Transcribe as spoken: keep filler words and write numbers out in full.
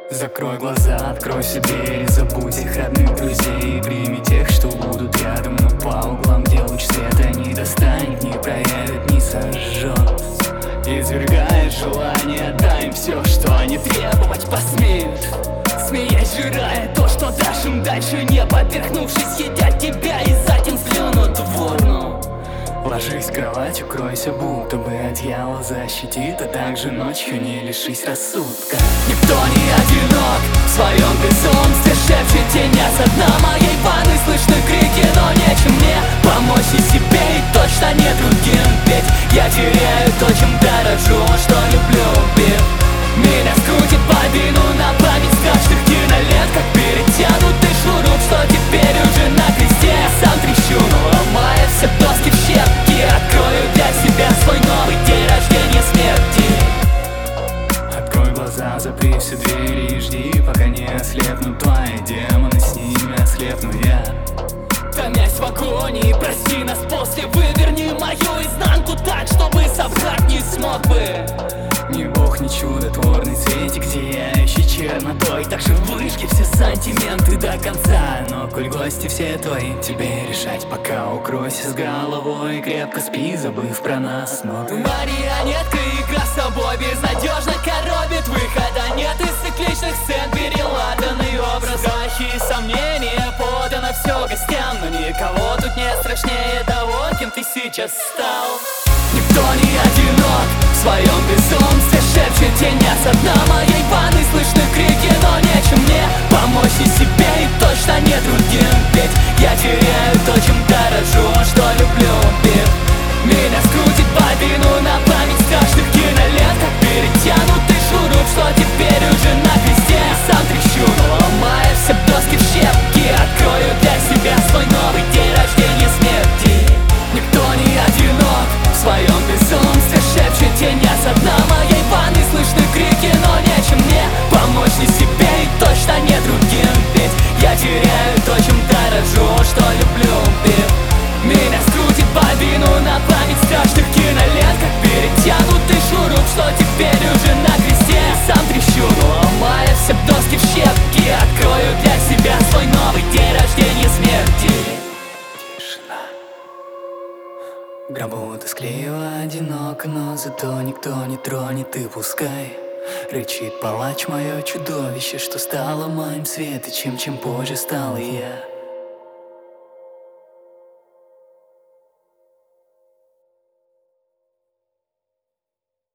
Закрой глаза, откройся двери, забудь их родных друзей и прими тех, что будут рядом, но по углам, где луч света не достанет, не проявит, не сожжет. Извергает желание, отдай им все, что они требовать посмеют. Смеясь, жирая то, что дашь им дальше, не поперхнувшись, едят тебя и затем сплюнут в урну. Ложись в кровать, укройся, будто бы одеяло защитит, а также ночью не лишись рассудка. Никто не одинок в своем безумстве, шепчет теня со дна моей ванны. Слышны крики, но нечем мне помочь и себе, и точно не другим. Ведь я теряю то, чем дорожу, что люблю, бив. Меня скрутит бобину на память страшных кинолет, как перетянутый шуруп, что теперь уже на кресте. Сам трещу, но ломая все доски в щепки, открою для себя свой новый день рождения смерти. Открой глаза, запри все двери и жди, пока не ослепнут твои демоны, с ними ослепну я. Томясь в агонии, прости нас после, выверни мою изнанку так, чтобы собрать не смог бы. Ни бог, ни чудотворный светик, сияющий чернотой. Так же выжги все сантименты до конца. Но коль гости все твои, тебе решать пока. Укройся с головой, крепко спи, забыв про нас. Но ты марионетка, игра с собой безнадежно коробит. Выхода нет из цикличных сцен, переладанный образ. Страхи и сомнения, подано все гостям, но никого тут не страшнее того, кем ты сейчас стал. Никто не одинок в своем безумстве, шепчет теня со дна моей ванны. Слышны крики, но нечем мне помочь и себе, и точно не другим. Ведь я теряю то, чем дорожу, что люблю, бив. Меня скрутит бобину на память страшных кинолет, как перетянутый шуруп, что теперь уже на кресте. Сам трещу, но ломая все доски в щепки, открою для себя свой новый день рождения смерти. Никто не одинок в своем безумстве, шепчет теня со дна моей ванны. Слышны крики, но нечем мне помочь ни себе, и точно не другим. Ведь я теряю то, чем дорожу, что люблю, бив. Меня скрутит бобину на память страшных кинолет, как перетянутый шуруп, что теперь уже на кресте. Сам трещу, но ломая все доски в щепки, открою для себя свой новый день рождения смерти. Тишина. В гробу тоскливо, одиноко, но зато никто не тронет, и пускай рычит палач, мое чудовище, что стало моим светочем, чем позже стал и я.